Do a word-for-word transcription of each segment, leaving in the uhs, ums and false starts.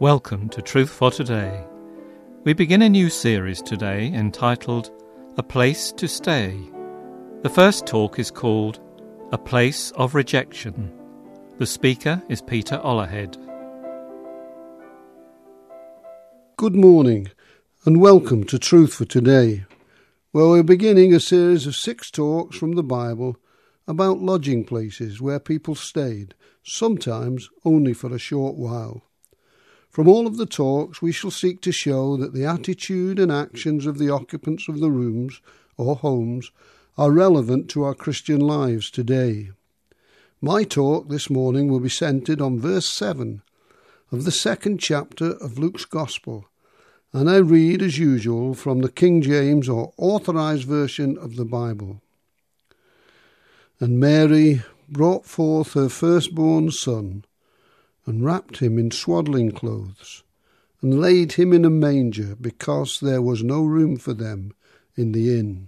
Welcome to Truth for Today. We begin a new series today entitled A Place to Stay. The first talk is called A Place of Rejection. The speaker is Peter Ollerhead. Good morning and welcome to Truth for Today, where we're beginning a series of six talks from the Bible about lodging places where people stayed, sometimes only for a short while. From all of the talks, we shall seek to show that the attitude and actions of the occupants of the rooms or homes are relevant to our Christian lives today. My talk this morning will be centred on verse seven of the second chapter of Luke's Gospel, and I read as usual from the King James or Authorised Version of the Bible. And Mary brought forth her firstborn son, and wrapped him in swaddling clothes, and laid him in a manger, because there was no room for them in the inn.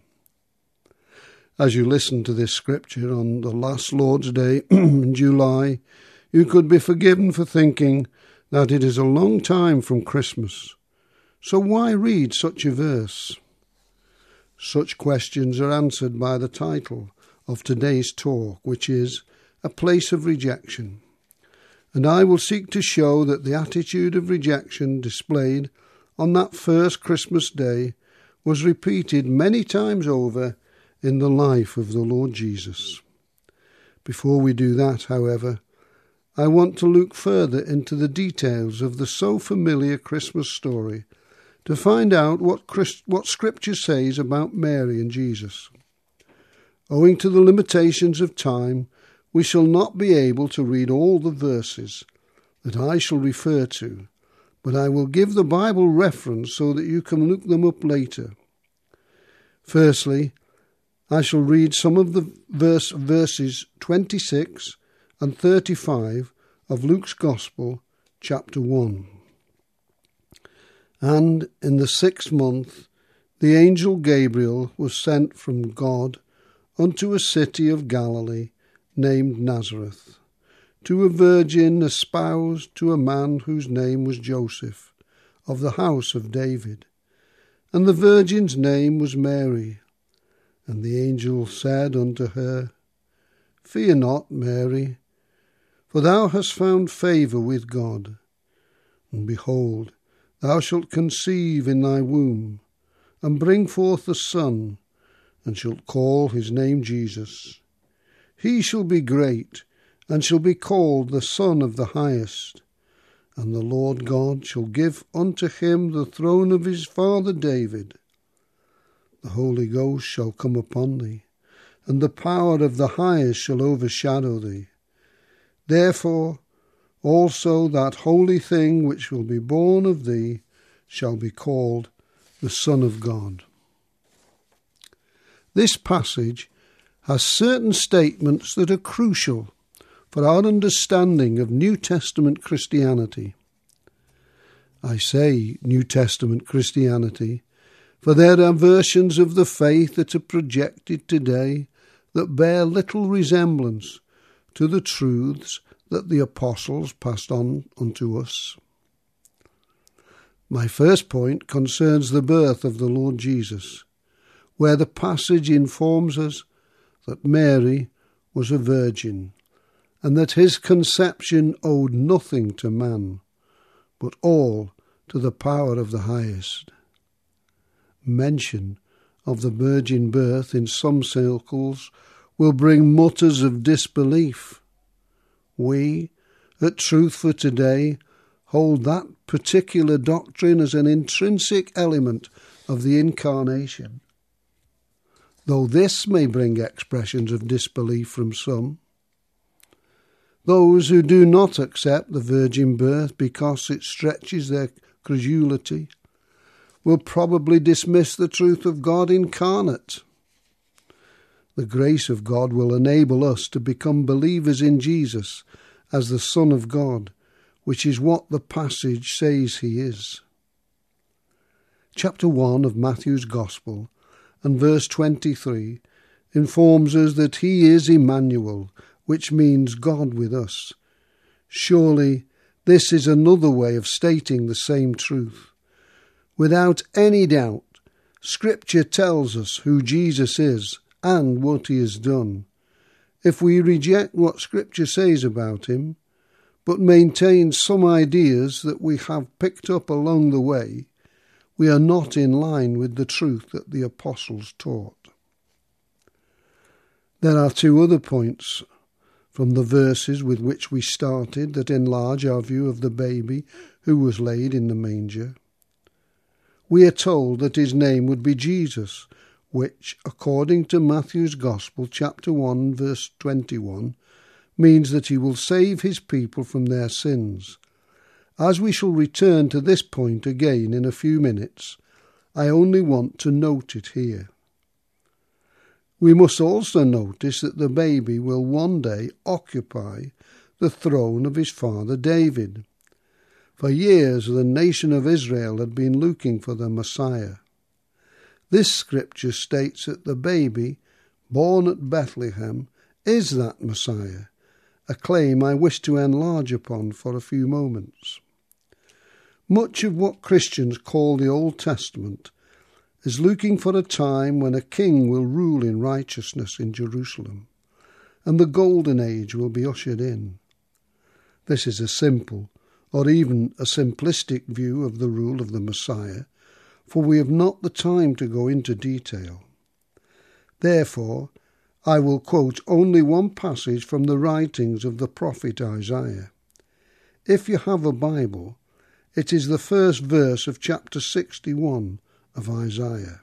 As you listen to this scripture on the last Lord's Day in July, you could be forgiven for thinking that it is a long time from Christmas. So why read such a verse? Such questions are answered by the title of today's talk, which is A Place of Rejection. And I will seek to show that the attitude of rejection displayed on that first Christmas day was repeated many times over in the life of the Lord Jesus. Before we do that, however, I want to look further into the details of the so familiar Christmas story to find out what, Christ, what Scripture says about Mary and Jesus. Owing to the limitations of time, we shall not be able to read all the verses that I shall refer to, but I will give the Bible reference so that you can look them up later. Firstly, I shall read some of the verse, verses twenty-six and thirty-five of Luke's Gospel, chapter one. And in the sixth month the angel Gabriel was sent from God unto a city of Galilee, named Nazareth, to a virgin espoused to a man whose name was Joseph, of the house of David. And the virgin's name was Mary. And the angel said unto her, Fear not, Mary, for thou hast found favour with God. And behold, thou shalt conceive in thy womb, and bring forth a son, and shalt call his name Jesus. He shall be great, and shall be called the Son of the Highest. And the Lord God shall give unto him the throne of his father David. The Holy Ghost shall come upon thee, and the power of the Highest shall overshadow thee. Therefore also that holy thing which will be born of thee shall be called the Son of God. This passage has certain statements that are crucial for our understanding of New Testament Christianity. I say New Testament Christianity, for there are versions of the faith that are projected today that bear little resemblance to the truths that the apostles passed on unto us. My first point concerns the birth of the Lord Jesus, where the passage informs us that Mary was a virgin, and that his conception owed nothing to man, but all to the power of the Highest. Mention of the virgin birth in some circles will bring mutters of disbelief. We, at Truth for Today, hold that particular doctrine as an intrinsic element of the Incarnation, though this may bring expressions of disbelief from some. Those who do not accept the virgin birth because it stretches their credulity will probably dismiss the truth of God incarnate. The grace of God will enable us to become believers in Jesus as the Son of God, which is what the passage says he is. Chapter one of Matthew's Gospel and verse twenty-three informs us that he is Emmanuel, which means God with us. Surely This is another way of stating the same truth. Without any doubt, Scripture tells us who Jesus is and what he has done. If we reject what Scripture says about him, but maintain some ideas that we have picked up along the way, we are not in line with the truth that the apostles taught. There are two other points from the verses with which we started that enlarge our view of the baby who was laid in the manger. We are told that his name would be Jesus, which, according to Matthew's Gospel, chapter one, verse twenty-one, means that he will save his people from their sins. As we shall return to this point again in a few minutes, I only want to note it here. We must also notice that the baby will one day occupy the throne of his father David. For years the nation of Israel had been looking for the Messiah. This scripture states that the baby, born at Bethlehem, is that Messiah, a claim I wish to enlarge upon for a few moments. Much of what Christians call the Old Testament is looking for a time when a king will rule in righteousness in Jerusalem, and the golden age will be ushered in. This is a simple, or even a simplistic view of the rule of the Messiah, for we have not the time to go into detail. Therefore, I will quote only one passage from the writings of the prophet Isaiah. If you have a Bible, it is the first verse of chapter sixty-one of Isaiah.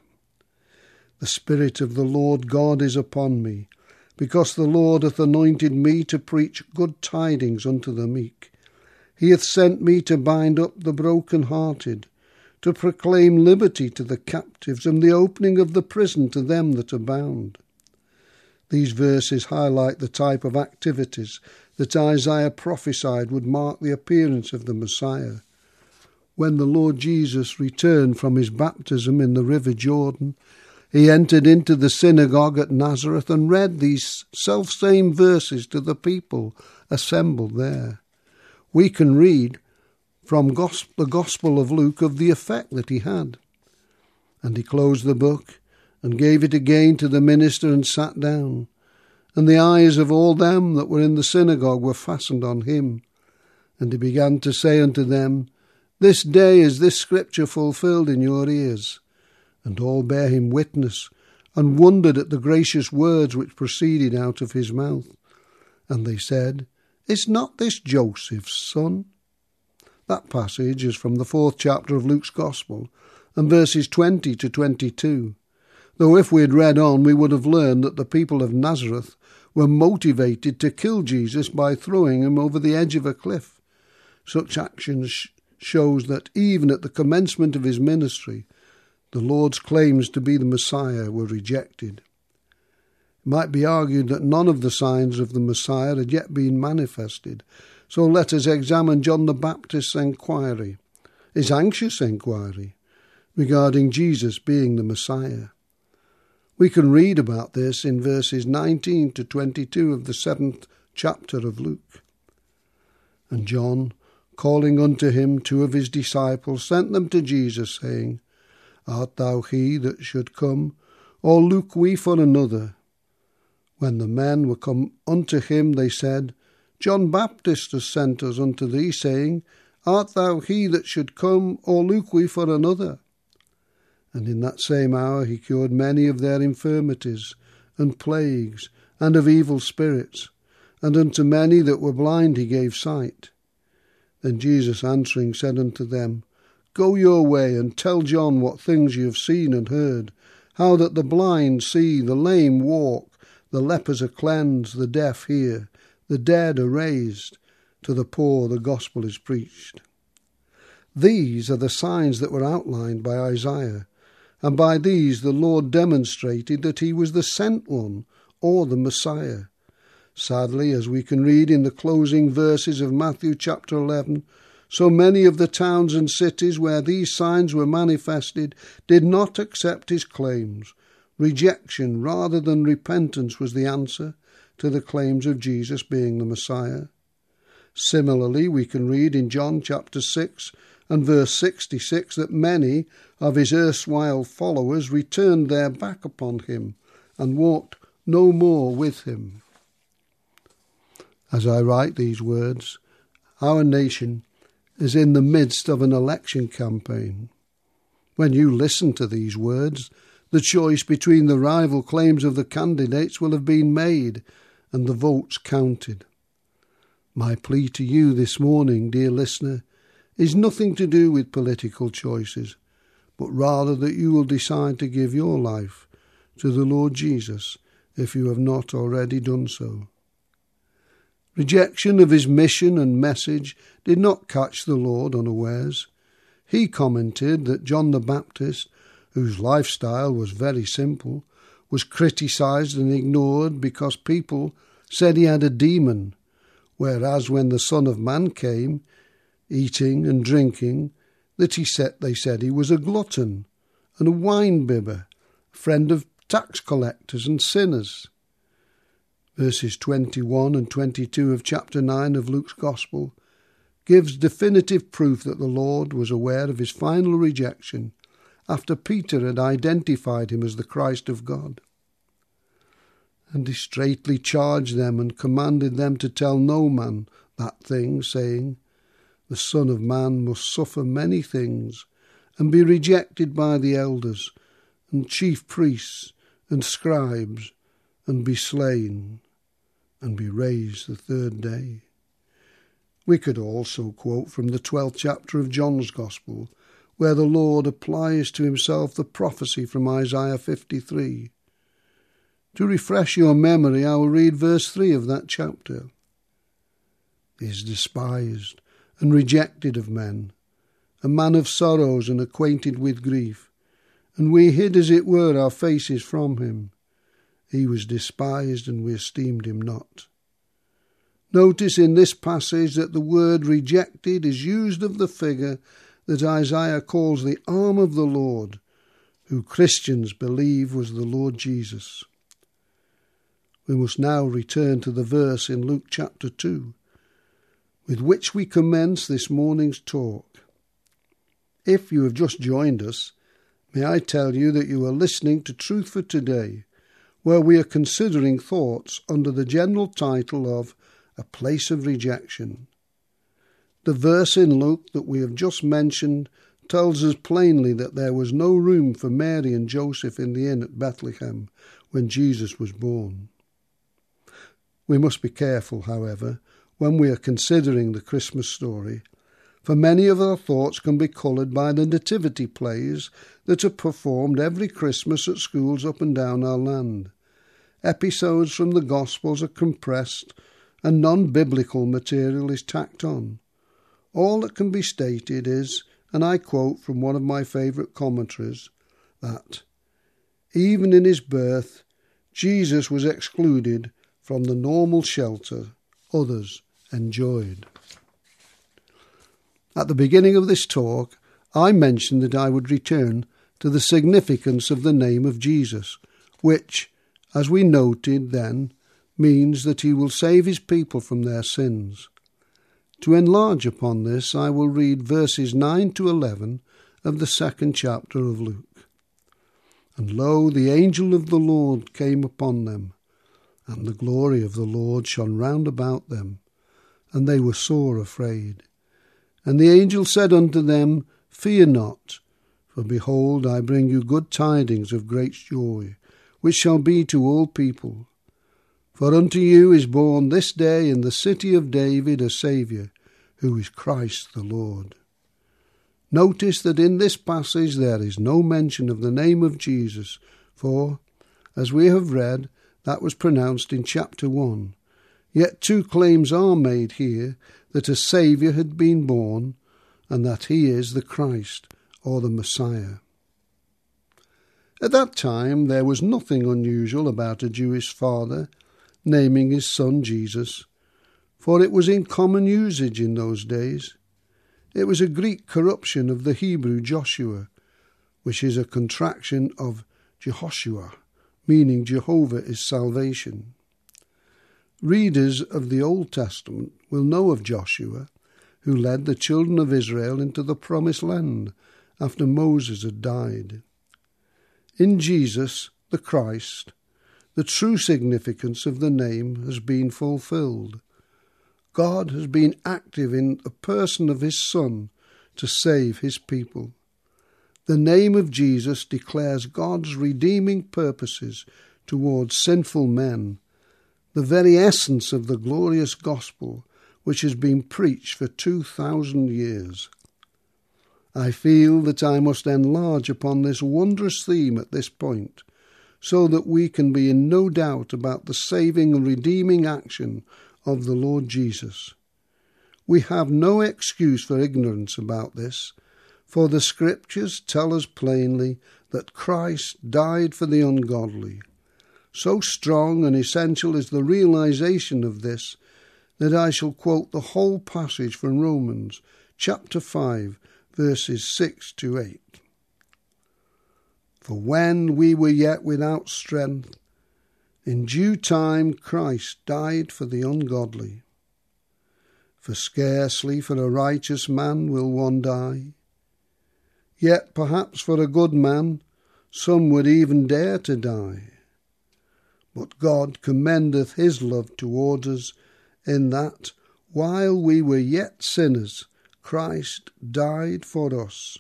The Spirit of the Lord God is upon me, because the Lord hath anointed me to preach good tidings unto the meek. He hath sent me to bind up the broken-hearted, to proclaim liberty to the captives, and the opening of the prison to them that are bound. These verses highlight the type of activities that Isaiah prophesied would mark the appearance of the Messiah. When the Lord Jesus returned from his baptism in the river Jordan, he entered into the synagogue at Nazareth and read these self-same verses to the people assembled there. We can read from the Gospel of Luke of the effect that he had. And he closed the book and gave it again to the minister and sat down. And the eyes of all them that were in the synagogue were fastened on him. And he began to say unto them, This day is this scripture fulfilled in your ears. And all bare him witness, and wondered at the gracious words which proceeded out of his mouth. And they said, Is not this Joseph's son? That passage is from the fourth chapter of Luke's Gospel, and verses twenty to twenty-two. Though if we had read on, we would have learned that the people of Nazareth were motivated to kill Jesus by throwing him over the edge of a cliff. Such actions shows that even at the commencement of his ministry, the Lord's claims to be the Messiah were rejected. It might be argued that none of the signs of the Messiah had yet been manifested, so let us examine John the Baptist's inquiry, his anxious inquiry, regarding Jesus being the Messiah. We can read about this in verses nineteen to twenty-two of the seventh chapter of Luke. And John, calling unto him two of his disciples, sent them to Jesus, saying, Art thou he that should come, or look we for another? When the men were come unto him, they said, John Baptist has sent us unto thee, saying, Art thou he that should come, or look we for another? And in that same hour he cured many of their infirmities, and plagues, and of evil spirits, and unto many that were blind he gave sight. Then Jesus answering said unto them, Go your way, and tell John what things ye have seen and heard, how that the blind see, the lame walk, the lepers are cleansed, the deaf hear, the dead are raised, to the poor the gospel is preached. These are the signs that were outlined by Isaiah, and by these the Lord demonstrated that he was the sent one, or the Messiah. Sadly, as we can read in the closing verses of Matthew chapter eleven, so many of the towns and cities where these signs were manifested did not accept his claims. Rejection rather than repentance was the answer to the claims of Jesus being the Messiah. Similarly, we can read in John chapter six and verse sixty-six that many of his erstwhile followers returned their back upon him and walked no more with him. As I write these words, our nation is in the midst of an election campaign. When you listen to these words, the choice between the rival claims of the candidates will have been made and the votes counted. My plea to you this morning, dear listener, is nothing to do with political choices, but rather that you will decide to give your life to the Lord Jesus if you have not already done so. Rejection of his mission and message did not catch the Lord unawares. He commented that John the Baptist, whose lifestyle was very simple, was criticised and ignored because people said he had a demon, whereas when the Son of Man came, eating and drinking, that he said they said he was a glutton and a wine-bibber, a friend of tax collectors and sinners. Verses twenty-one and twenty-two of chapter nine of Luke's Gospel gives definitive proof that the Lord was aware of his final rejection after Peter had identified him as the Christ of God. And he straitly charged them and commanded them to tell no man that thing, saying, The Son of Man must suffer many things, and be rejected by the elders, and chief priests, and scribes, and be slain, and be raised the third day. We could also quote from the twelfth chapter of John's Gospel, where the Lord applies to himself the prophecy from Isaiah fifty-three. To refresh your memory, I will read verse three of that chapter. He is despised and rejected of men, a man of sorrows and acquainted with grief, and we hid as it were our faces from him. He was despised, and we esteemed him not. Notice in this passage that the word rejected is used of the figure that Isaiah calls the arm of the Lord, who Christians believe was the Lord Jesus. We must now return to the verse in Luke chapter two, with which we commence this morning's talk. If you have just joined us, may I tell you that you are listening to Truth for Today, where we are considering thoughts under the general title of A Place of Rejection. The verse in Luke that we have just mentioned tells us plainly that there was no room for Mary and Joseph in the inn at Bethlehem when Jesus was born. We must be careful, however, when we are considering the Christmas story, for many of our thoughts can be coloured by the nativity plays that are performed every Christmas at schools up and down our land. Episodes from the Gospels are compressed and non-biblical material is tacked on. All that can be stated is, and I quote from one of my favourite commentaries, that even in his birth, Jesus was excluded from the normal shelter others enjoyed. At the beginning of this talk, I mentioned that I would return to the significance of the name of Jesus, which, as we noted then, means that he will save his people from their sins. To enlarge upon this, I will read verses nine to eleven of the second chapter of Luke. And lo, the angel of the Lord came upon them, and the glory of the Lord shone round about them, and they were sore afraid. And the angel said unto them, Fear not, for behold, I bring you good tidings of great joy, which shall be to all people. For unto you is born this day in the city of David a Saviour, who is Christ the Lord. Notice that in this passage there is no mention of the name of Jesus, for, as we have read, that was pronounced in chapter one. Yet two claims are made here, that a Saviour had been born, and that he is the Christ, or the Messiah. At that time there was nothing unusual about a Jewish father naming his son Jesus, for it was in common usage in those days. It was a Greek corruption of the Hebrew Joshua, which is a contraction of Jehoshua, meaning Jehovah is salvation. Readers of the Old Testament will know of Joshua, who led the children of Israel into the promised land after Moses had died. In Jesus, the Christ, the true significance of the name has been fulfilled. God has been active in the person of his Son to save his people. The name of Jesus declares God's redeeming purposes towards sinful men, the very essence of the glorious gospel which has been preached for two thousand years. I feel that I must enlarge upon this wondrous theme at this point, so that we can be in no doubt about the saving and redeeming action of the Lord Jesus. We have no excuse for ignorance about this, for the Scriptures tell us plainly that Christ died for the ungodly. So strong and essential is the realization of this that I shall quote the whole passage from Romans chapter five, verses six to eight. For when we were yet without strength, in due time Christ died for the ungodly. For scarcely for a righteous man will one die, yet perhaps for a good man some would even dare to die. But God commendeth his love towards us, in that, while we were yet sinners, Christ died for us.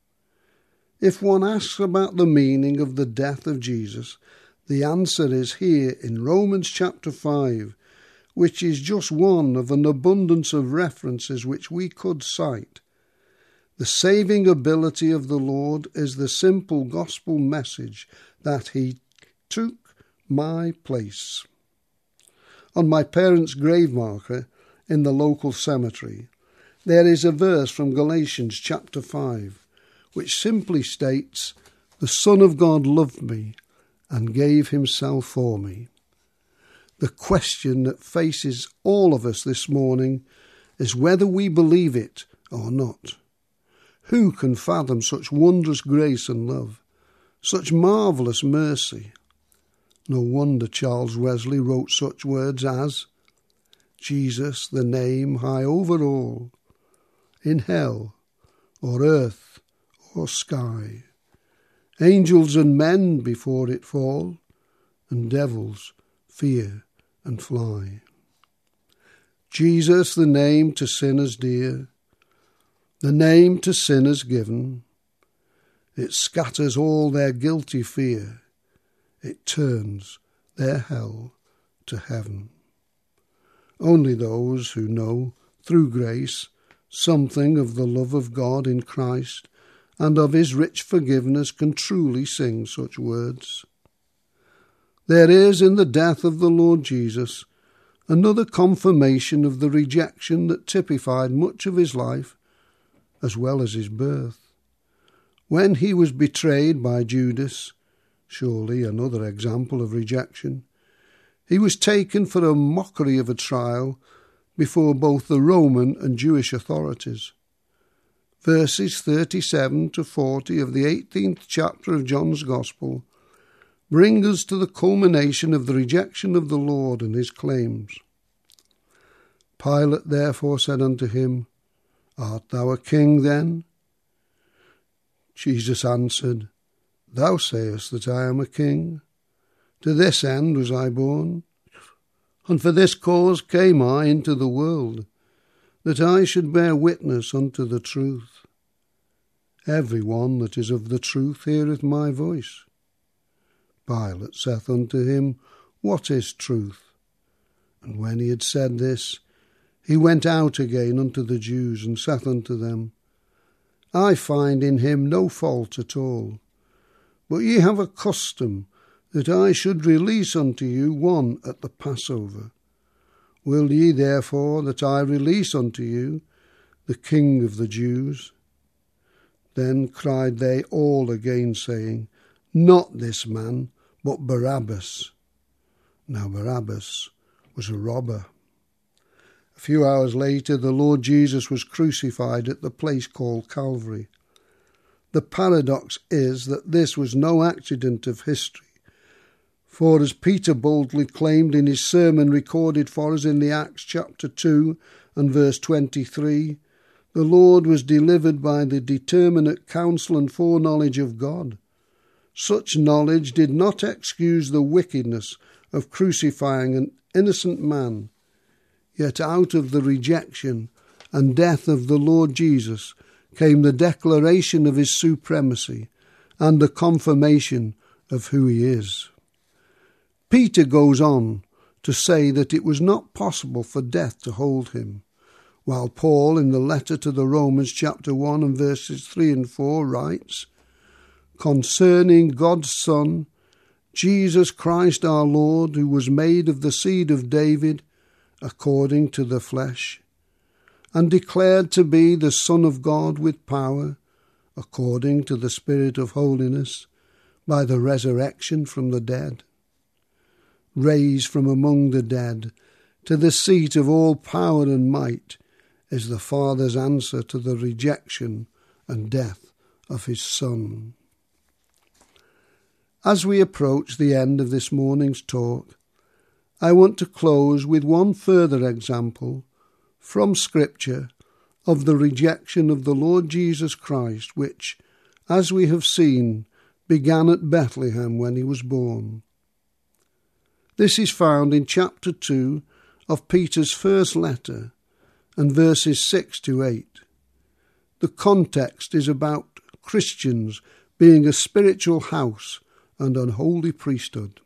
If one asks about the meaning of the death of Jesus, the answer is here in Romans chapter five, which is just one of an abundance of references which we could cite. The saving ability of the Lord is the simple gospel message that he took my place. On my parents' grave marker in the local cemetery, there is a verse from Galatians chapter five, which simply states, "The Son of God loved me and gave himself for me." The question that faces all of us this morning is whether we believe it or not. Who can fathom such wondrous grace and love, such marvellous mercy? No wonder Charles Wesley wrote such words as, "Jesus, the name high over all, in hell or earth or sky, angels and men before it fall, and devils fear and fly." Jesus, the name to sinners dear, the name to sinners given, it scatters all their guilty fear, it turns their hell to heaven. Only those who know, through grace, something of the love of God in Christ and of his rich forgiveness can truly sing such words. There is in the death of the Lord Jesus another confirmation of the rejection that typified much of his life as well as his birth. When he was betrayed by Judas, surely another example of rejection, he was taken for a mockery of a trial before both the Roman and Jewish authorities. Verses thirty-seven to forty of the eighteenth chapter of John's Gospel bring us to the culmination of the rejection of the Lord and his claims. Pilate therefore said unto him, "Art thou a king then?" Jesus answered, "Thou sayest that I am a king. To this end was I born, and for this cause came I into the world, that I should bear witness unto the truth. Every one that is of the truth heareth my voice." Pilate saith unto him, "What is truth?" And when he had said this, he went out again unto the Jews, and saith unto them, I find in him no fault at all. But ye have a custom that I should release unto you one at the Passover. Will ye therefore that I release unto you the King of the Jews? Then cried they all again, saying, Not this man, but Barabbas. Now Barabbas was a robber. A few hours later, the Lord Jesus was crucified at the place called Calvary. The paradox is that this was no accident of history, for as Peter boldly claimed in his sermon recorded for us in the Acts chapter two, and verse twenty-three, the Lord was delivered by the determinate counsel and foreknowledge of God. Such knowledge did not excuse the wickedness of crucifying an innocent man, yet out of the rejection and death of the Lord Jesus came the declaration of his supremacy and the confirmation of who he is. Peter goes on to say that it was not possible for death to hold him, while Paul, in the letter to the Romans chapter one and verses three and four, writes, "Concerning God's Son, Jesus Christ our Lord, who was made of the seed of David, according to the flesh, and declared to be the Son of God with power, according to the Spirit of holiness, by the resurrection from the dead, raised from among the dead to the seat of all power and might, is the Father's answer to the rejection and death of his Son." As we approach the end of this morning's talk, I want to close with one further example from Scripture of the rejection of the Lord Jesus Christ, which, as we have seen, began at Bethlehem when he was born. This is found in chapter two of Peter's first letter and verses six to eight. The context is about Christians being a spiritual house and an holy priesthood.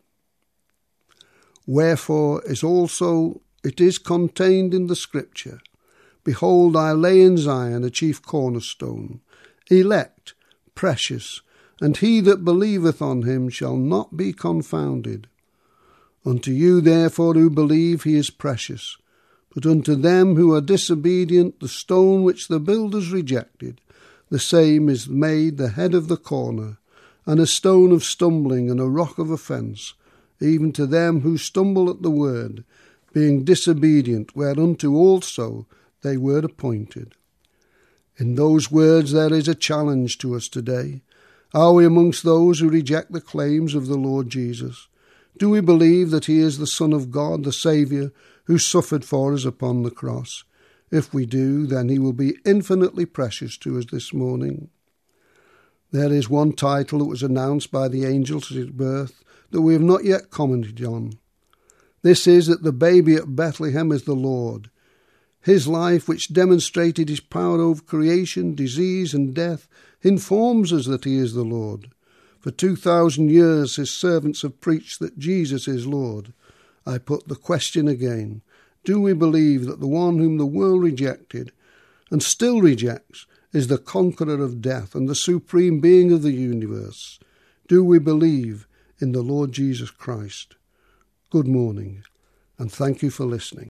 Wherefore is also it is contained in the Scripture, Behold, I lay in Zion a chief cornerstone, elect, precious, and he that believeth on him shall not be confounded. Unto you therefore who believe he is precious, but unto them who are disobedient the stone which the builders rejected, the same is made the head of the corner, and a stone of stumbling and a rock of offence, even to them who stumble at the word, being disobedient, whereunto also they were appointed. In those words there is a challenge to us today. Are we amongst those who reject the claims of the Lord Jesus? Do we believe that he is the Son of God, the Saviour, who suffered for us upon the cross? If we do, then he will be infinitely precious to us this morning. There is one title that was announced by the angels at his birth that we have not yet commented on. This is that the baby at Bethlehem is the Lord. His life, which demonstrated his power over creation, disease and death, informs us that he is the Lord. For two thousand years his servants have preached that Jesus is Lord. I put the question again. Do we believe that the one whom the world rejected and still rejects is the conqueror of death and the supreme being of the universe? Do we believe in the Lord Jesus Christ? Good morning, and thank you for listening.